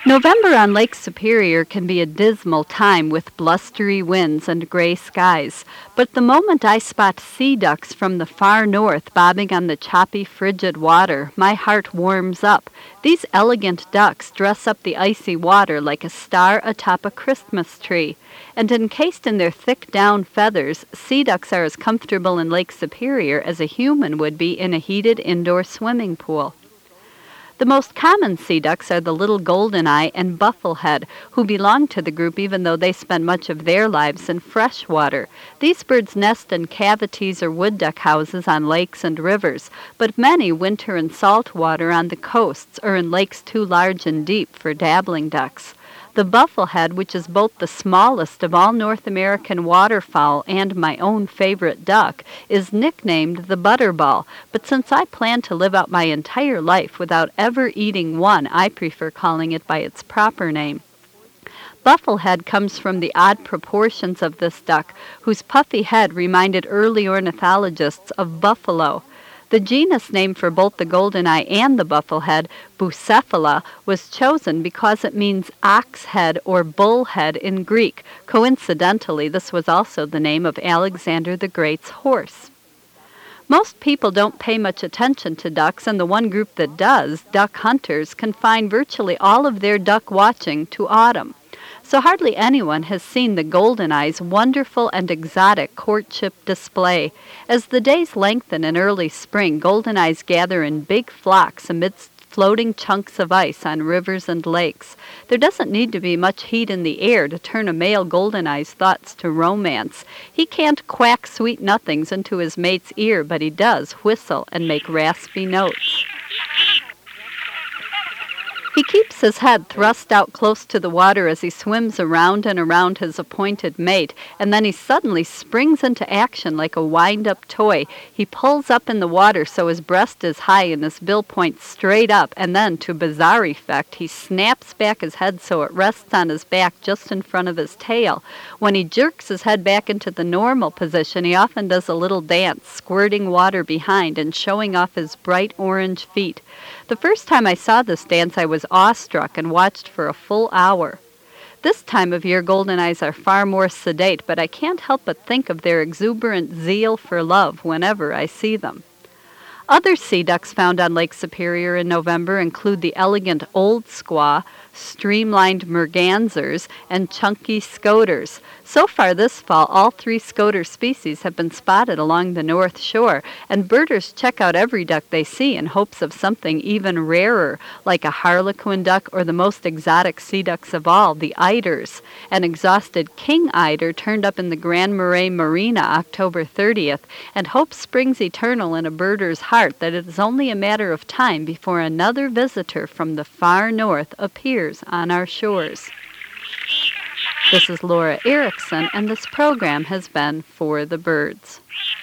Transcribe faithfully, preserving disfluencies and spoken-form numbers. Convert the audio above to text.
November on Lake Superior can be a dismal time with blustery winds and gray skies, but the moment I spot sea ducks from the far north bobbing on the choppy, frigid water, my heart warms up. These elegant ducks dress up the icy water like a star atop a Christmas tree, and encased in their thick down feathers, sea ducks are as comfortable in Lake Superior as a human would be in a heated indoor swimming pool. The most common sea ducks are the little goldeneye and bufflehead, who belong to the group even though they spend much of their lives in fresh water. These birds nest in cavities or wood duck houses on lakes and rivers, but many winter in salt water on the coasts or in lakes too large and deep for dabbling ducks. The bufflehead, which is both the smallest of all North American waterfowl and my own favorite duck, is nicknamed the butterball, but since I plan to live out my entire life without ever eating one, I prefer calling it by its proper name. Bufflehead comes from the odd proportions of this duck, whose puffy head reminded early ornithologists of buffalo. The genus name for both the goldeneye and the bufflehead, Bucephala, was chosen because it means ox head or bull head in Greek. Coincidentally, this was also the name of Alexander the Great's horse. Most people don't pay much attention to ducks, and the one group that does, duck hunters, confine virtually all of their duck watching to autumn. So hardly anyone has seen the goldeneye's wonderful and exotic courtship display. As the days lengthen in early spring, goldeneyes gather in big flocks amidst floating chunks of ice on rivers and lakes. There doesn't need to be much heat in the air to turn a male goldeneye's thoughts to romance. He can't quack sweet nothings into his mate's ear, but he does whistle and make raspy notes. He keeps his head thrust out close to the water as he swims around and around his appointed mate, and then he suddenly springs into action like a wind-up toy. He pulls up in the water so his breast is high and his bill points straight up, and then, to bizarre effect, he snaps back his head so it rests on his back just in front of his tail. When he jerks his head back into the normal position, he often does a little dance, squirting water behind and showing off his bright orange feet. The first time I saw this dance, I was awestruck and watched for a full hour. This time of year, goldeneyes are far more sedate, but I can't help but think of their exuberant zeal for love whenever I see them. Other sea ducks found on Lake Superior in November include the elegant old squaw, streamlined mergansers, and chunky scoters. So far this fall, all three scoter species have been spotted along the north shore, and birders check out every duck they see in hopes of something even rarer, like a harlequin duck or the most exotic sea ducks of all, the eiders. An exhausted king eider turned up in the Grand Marais Marina October thirtieth, and hope springs eternal in a birder's heart that it is only a matter of time before another visitor from the far north appears on our shores. This is Laura Erickson, and this program has been For the Birds.